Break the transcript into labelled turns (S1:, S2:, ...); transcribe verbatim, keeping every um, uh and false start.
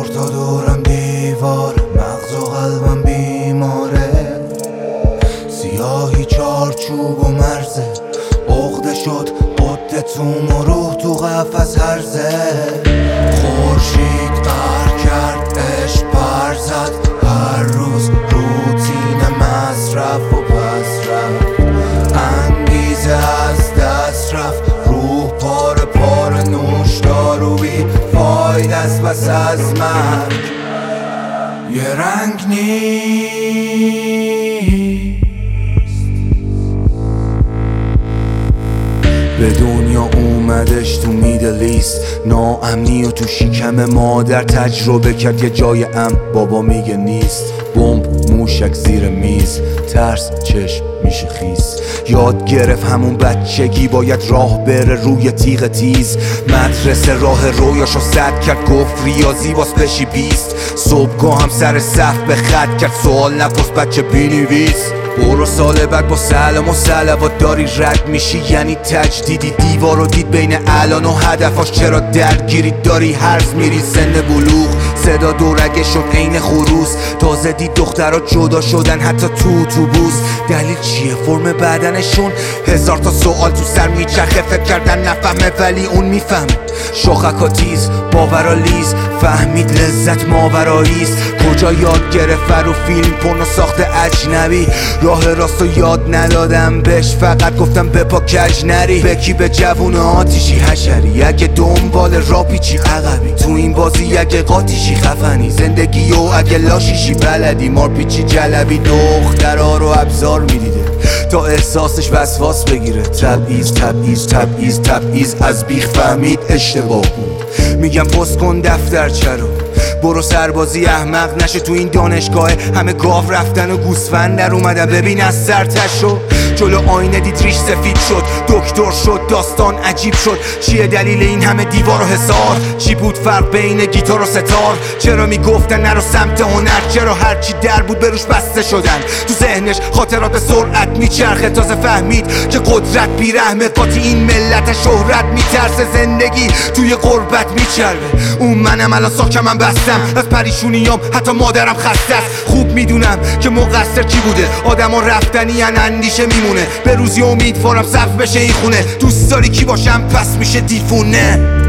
S1: تا دورم دیوار، مغز و قلبم بیماره، سیاهی چارچوب و مرزه، عقده شد قدتون و روح تو قفس هرزه. خورشید قهر کرد، عشق پر زد، هر روز روتین مصرف و پس رفت، انگیزه از دست رفت، روح پاره پاره نوشدارو بی فاید است بس از مرگ. یه رنگ نیست به دنیا اومدش تو میدلیست، ناامنی و تو شکم مادر تجربه کرد یه جای امن، بابا میگه نیست. بمب موشک زیر میز، ترس چشم میشه خیس، یاد گرفت همون بچگی باید راه بره روی تیغ تیز. مدرسه راه رویاشو سد کرد، گفت ریاضی باز بشی بیست. صبحگاه هم سر صف به خط کرد، سوال نپرس بچه بینویس. برو سال بعد با سلام و صلوات داری رد میشی، یعنی تجدیدی. دیوارو دید بین الان و هدفاش، چرا درگیری داری هرز میری سن بلوغ. صدا دورگشون عین خروس، تازه دید دخترها جدا شدن حتی تو اتوبوس. دلیل چیه؟ فرم بدنشون؟ هزار تا سوال تو سر میچرخه، فکر کردن نفهمه ولی اون میفهمه. شاخکا تیز، باورا لیز، فهمید لذت ماوراییست. کجا یاد گرفت رو فیلم پورنو ساخت اجنبی، راه راستو یاد ندادم بهش، فقط گفتم بپا کج نری. بکی به جوون آتیشی حشری، اگه دنبال را پیچی عقبی، تو این بازی اگه قاتیشی خفنی، زندگی و اگه لاشیشی بلدی، مار پیچی جلبی دخترها رو ابزار میدیده تا احساسش وسواس بگیره. تبعیض تبعیض تبعیض تبعیض، از بیخ فهمید اشتباه بود. میگم پست کن دفترچه رو، برو سربازی احمق نشه تو این دانشگاه. همه گاو رفتن و گوسفند در اومدن، ببین از سرتشو. جلو آینه دید ریش سفید شد، دکتر شد، داستان عجیب شد. چیه دلیل این همه دیوار و حصار؟ چی بود فرق بین گیتار و ستار؟ چرا میگفتن نرو سمت هنر؟ چرا هرچی در بود بروش بسته شدن؟ تو ذهنش خاطرات به سرعت میچرخه، تازه فهمید که قدرت بیرحمه. قاطی این ملت شهرت میترسه، زندگی توی غربت میچربه. اون منم الان ساکم من بستم از پریشونیام، حتی مادرم خسته است. خوب میدونم که مقصر کی بوده، آدما رفتنی ان اندیشه میمونه. به روزی امیدوارم صرف بشه این خونه، دوست داری کی باشم پس میشه دیفونه.